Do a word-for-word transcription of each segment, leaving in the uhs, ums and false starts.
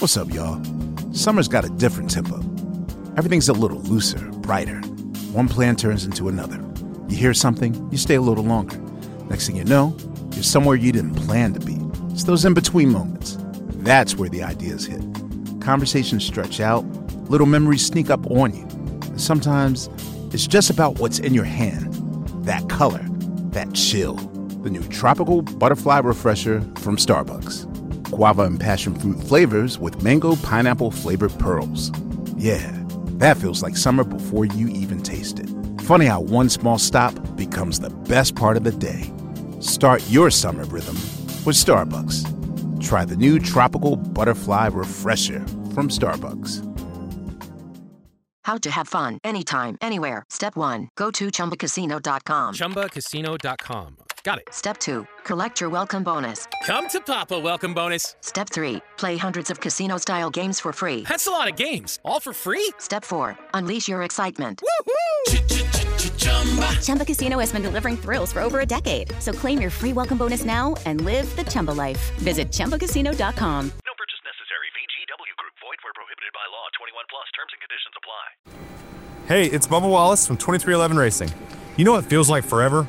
What's up, y'all? Summer's got a different tempo. Everything's a little looser, brighter. One plan turns into another. You hear something, you stay a little longer. Next thing you know, you're somewhere you didn't plan to be. It's those in-between moments. That's where the ideas hit. Conversations stretch out, little memories sneak up on you. And sometimes it's just about what's in your hand. That color, that chill. The new Tropical Butterfly Refresher from Starbucks. Guava and passion fruit flavors with mango pineapple flavored pearls. Yeah, that feels like summer before you even taste it. Funny how one small stop becomes the best part of the day. Start your summer rhythm with Starbucks. Try the new Tropical Butterfly Refresher from Starbucks. How to have fun anytime, anywhere. Step one, go to Chumba Casino dot com. Chumba Casino dot com. Got it. Step two, collect your welcome bonus. Come to Papa welcome bonus. Step three, play hundreds of casino-style games for free. That's a lot of games. All for free? Step four, unleash your excitement. Woohoo! Chumba Casino has been delivering thrills for over a decade. So claim your free welcome bonus now and live the Chumba life. Visit Chumba Casino dot com. No purchase necessary. V G W Group. Void where prohibited by law. twenty-one plus. Terms and conditions apply. Hey, it's Bubba Wallace from twenty-three eleven Racing. You know what feels like forever?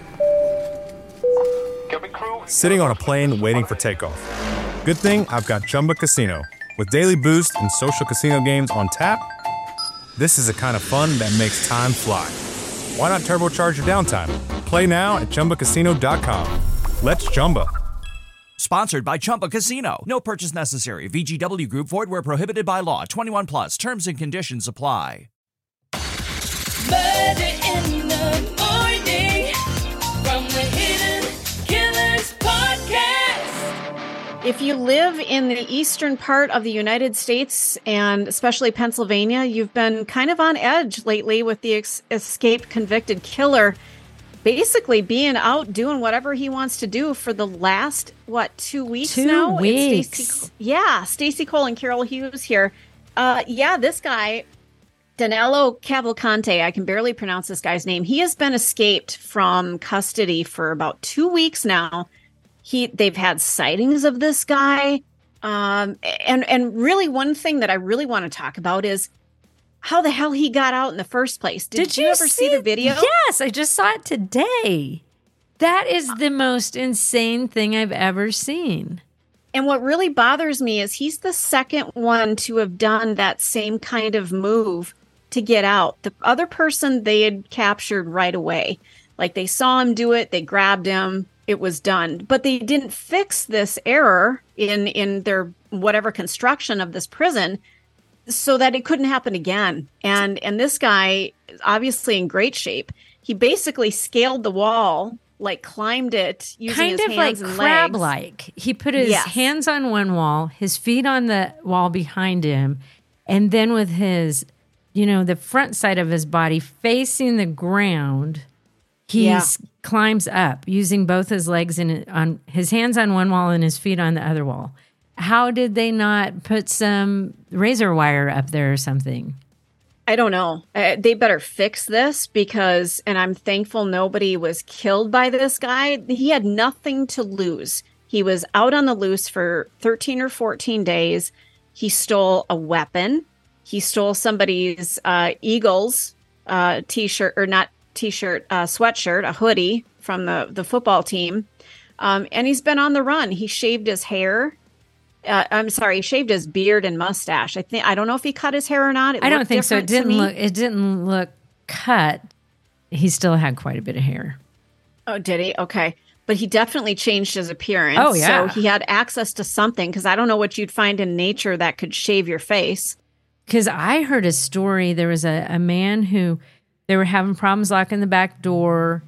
Sitting on a plane waiting for takeoff. Good thing I've got Chumba Casino. With daily boost and social casino games on tap, this is the kind of fun that makes time fly. Why not turbocharge your downtime? Play now at Chumba Casino dot com. Let's Chumba. Sponsored by Chumba Casino. No purchase necessary. V G W Group. Void where prohibited by law. twenty-one plus. Terms and conditions apply. Murder in the morning from the Hidden Killers podcast. If you live in the eastern part of the United States, and especially Pennsylvania, you've been kind of on edge lately with the ex- escaped convicted killer basically being out doing whatever he wants to do for the last, what, two weeks two now? weeks. It's Stacey, yeah, Stacey Cole and Carol Hughes here. Uh, yeah, this guy, Danilo Cavalcante, I can barely pronounce this guy's name. He has been escaped from custody for about two weeks now. He, they've had sightings of this guy. Um, and, and really one thing that I really want to talk about is how the hell he got out in the first place. Did, Did you, you ever see, see the video? Yes, I just saw it today. That is the most insane thing I've ever seen. And what really bothers me is he's the second one to have done that same kind of move to get out. The other person they had captured right away. Like they saw him do it, they grabbed him, it was done. But they didn't fix this error in, in their whatever construction of this prison so that it couldn't happen again. And and this guy is obviously in great shape. He basically scaled the wall, like climbed it using kind his of hands like and crab-like. He put his Yes. hands on one wall, his feet on the wall behind him, and then with his, you know, the front side of his body facing the ground, he Yeah. climbs up using both his legs and on his hands on one wall and his feet on the other wall. How did they not put some razor wire up there or something? I don't know. Uh, they better fix this because, and I'm thankful nobody was killed by this guy. He had nothing to lose. He was out on the loose for thirteen or fourteen days. He stole a weapon. He stole somebody's uh, Eagles uh, t-shirt, or not t-shirt, uh, sweatshirt, a hoodie from the, the football team. Um, and he's been on the run. He shaved his hair. Uh, I'm sorry, he shaved his beard and mustache. I think I don't know if he cut his hair or not. It I don't looked think so. It different to didn't me. look. It didn't look cut. He still had quite a bit of hair. Oh, did he? Okay. But he definitely changed his appearance. Oh, yeah. So he had access to something, because I don't know what you'd find in nature that could shave your face. Because I heard a story. There was a, a man who they were having problems locking the back door,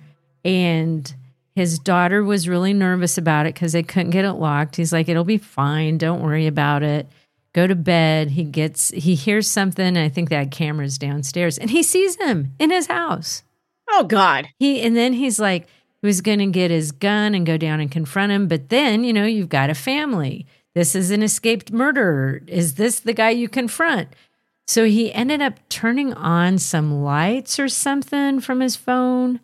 and his daughter was really nervous about it because they couldn't get it locked. He's like, it'll be fine. Don't worry about it. Go to bed. He gets, he hears something. I think they had cameras downstairs, and he sees him in his house. Oh, God. He, and then he's like, he was going to get his gun and go down and confront him. But then, you know, you've got a family. This is an escaped murderer. Is this the guy you confront? So he ended up turning on some lights or something from his phone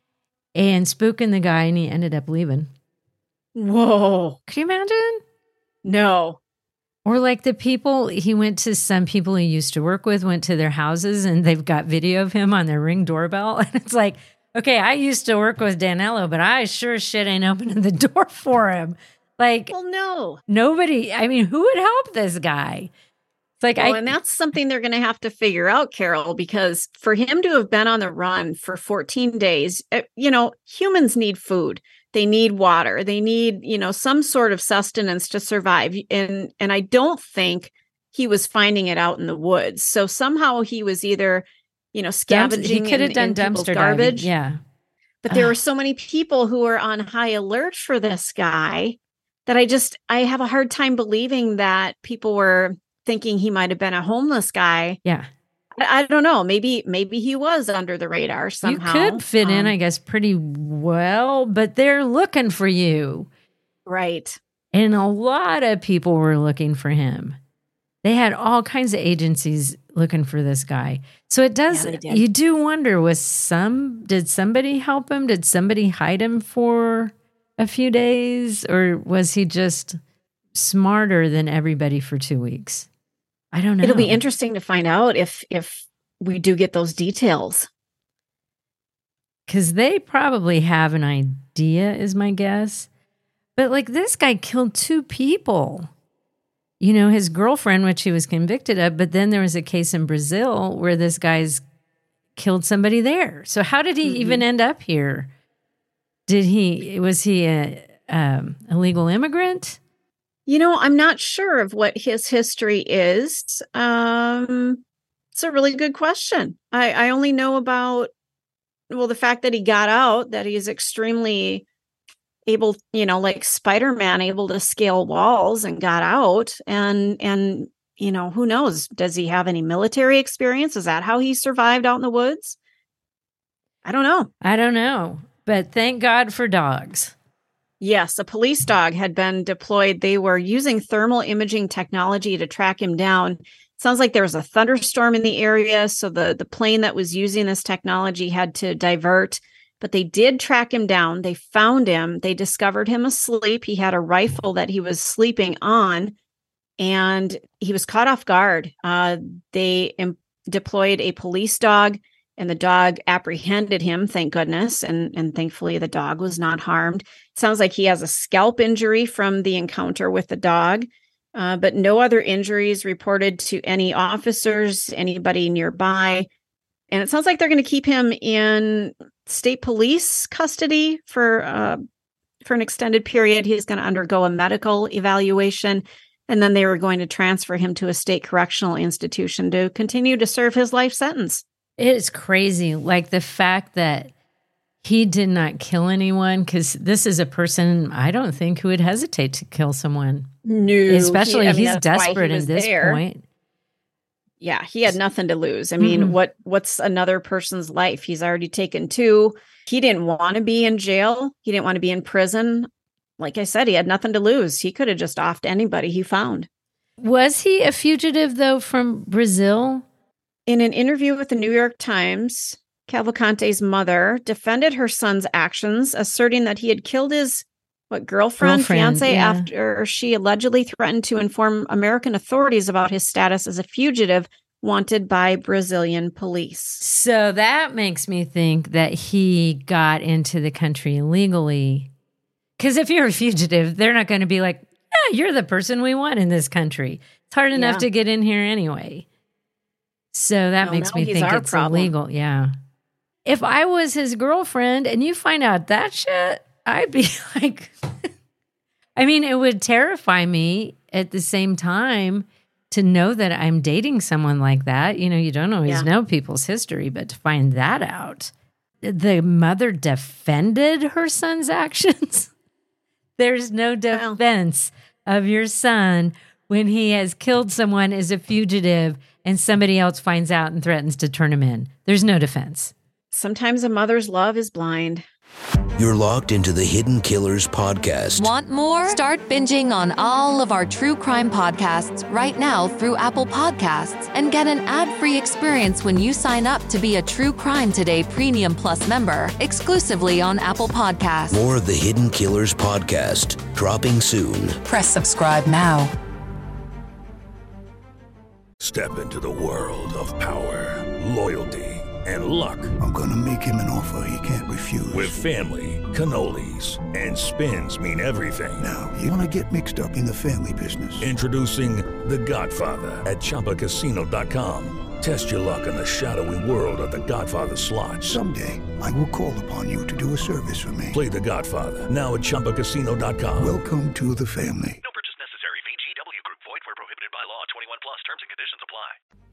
and spooking the guy, and he ended up leaving. Whoa. Could you imagine? No. Or like the people, he went to some people he used to work with, went to their houses, and they've got video of him on their Ring doorbell. And it's like, okay, I used to work with Danilo, but I sure shit ain't opening the door for him. Like, well, no. Nobody, I mean, who would help this guy? It's like, well, I, and that's something they're going to have to figure out, Carol, because for him to have been on the run for fourteen days, you know, humans need food. They need water. They need, you know, some sort of sustenance to survive. And and I don't think he was finding it out in the woods. So somehow he was either, you know, scavenging. He could have in, done in dumpster garbage. diving. Yeah. But there were so many people who were on high alert for this guy that I just, I have a hard time believing that people were thinking he might have been a homeless guy. Yeah. I don't know. Maybe maybe he was under the radar somehow. You could fit um, in, I guess, pretty well, but they're looking for you. Right. And a lot of people were looking for him. They had all kinds of agencies looking for this guy. So it does, yeah, you do wonder, was some, did somebody help him? Did somebody hide him for a few days? Or was he just smarter than everybody for two weeks? I don't know. It'll be interesting to find out if if we do get those details. Because they probably have an idea, is my guess. But like this guy killed two people. You know, his girlfriend, which he was convicted of, but then there was a case in Brazil where this guy's killed somebody there. So how did he mm-hmm. even end up here? Did he, was he a um, illegal immigrant? You know, I'm not sure of what his history is. Um, it's a really good question. I, I only know about, well, the fact that he got out, that he's extremely able, you know, like Spider-Man, able to scale walls and got out. And, and, you know, who knows? Does he have any military experience? Is that how he survived out in the woods? I don't know. I don't know. But thank God for dogs. Yes, a police dog had been deployed. They were using thermal imaging technology to track him down. Sounds like there was a thunderstorm in the area, so the, the plane that was using this technology had to divert. But they did track him down. They found him. They discovered him asleep. He had a rifle that he was sleeping on, and he was caught off guard. Uh, they em- deployed a police dog, and the dog apprehended him, thank goodness. And, and thankfully, the dog was not harmed. It sounds like he has a scalp injury from the encounter with the dog, uh, but no other injuries reported to any officers, anybody nearby. And it sounds like they're going to keep him in state police custody for, uh, for an extended period. He's going to undergo a medical evaluation, and then they were going to transfer him to a state correctional institution to continue to serve his life sentence. It's crazy. Like the fact that he did not kill anyone, because this is a person I don't think who would hesitate to kill someone. No. Especially he, I mean, he's desperate he at this there. point. Yeah, he had nothing to lose. I mean, Mm-mm. what what's another person's life? He's already taken two. He didn't want to be in jail. He didn't want to be in prison. Like I said, he had nothing to lose. He could have just offed anybody he found. Was he a fugitive, though, from Brazil? In an interview with the New York Times, Cavalcante's mother defended her son's actions, asserting that he had killed his what girlfriend, Girlfriend, fiance, yeah. after she allegedly threatened to inform American authorities about his status as a fugitive wanted by Brazilian police. So that makes me think that he got into the country illegally. Because if you're a fugitive, they're not going to be like, yeah, you're the person we want in this country. It's hard enough Yeah. to get in here anyway. So that Well, makes now me he's think our it's problem. illegal. Yeah. If I was his girlfriend and you find out that shit, I'd be like, I mean, it would terrify me at the same time to know that I'm dating someone like that. You know, you don't always Yeah. know people's history, but to find that out. The mother defended her son's actions. There's no defense of your son when he has killed someone as a fugitive and somebody else finds out and threatens to turn him in. There's no defense. Sometimes a mother's love is blind. You're locked into the Hidden Killers podcast. Want more? Start binging on all of our true crime podcasts right now through Apple Podcasts and get an ad-free experience when you sign up to be a True Crime Today Premium Plus member exclusively on Apple Podcasts. More of the Hidden Killers podcast dropping soon. Press subscribe now. Step into the world of power, loyalty, and luck. I'm gonna make him an offer he can't refuse. With family, cannolis, and spins mean everything. Now, you wanna get mixed up in the family business. Introducing The Godfather at Chumba Casino dot com. Test your luck in the shadowy world of The Godfather slot. Someday, I will call upon you to do a service for me. Play The Godfather, now at Chumba Casino dot com. Welcome to the family. No purchase necessary. V G W Group. Void where prohibited by law. twenty-one plus. Terms and conditions apply.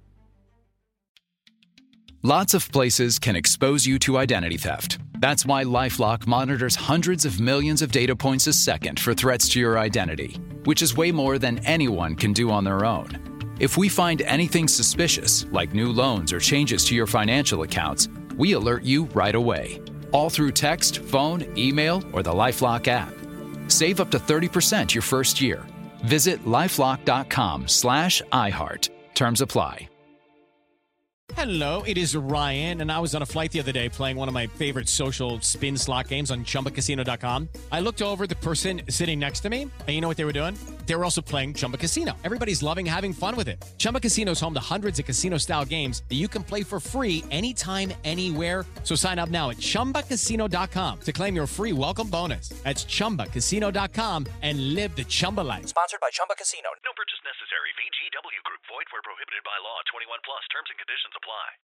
Lots of places can expose you to identity theft. That's why LifeLock monitors hundreds of millions of data points a second for threats to your identity, which is way more than anyone can do on their own. If we find anything suspicious, like new loans or changes to your financial accounts, we alert you right away, all through text, phone, email, or the LifeLock app. Save up to thirty percent your first year. Visit lifelock.com slash iHeart. Terms apply. Hello, it is Ryan, and I was on a flight the other day playing one of my favorite social spin slot games on Chumba Casino dot com. I looked over at the person sitting next to me, and you know what they were doing? They were also playing Chumba Casino. Everybody's loving having fun with it. Chumba Casino is home to hundreds of casino-style games that you can play for free anytime, anywhere. So sign up now at Chumba Casino dot com to claim your free welcome bonus. That's Chumba Casino dot com and live the Chumba life. Sponsored by Chumba Casino. No purchase necessary. V G W Group. Void where prohibited by law. twenty-one plus. Terms and conditions apply.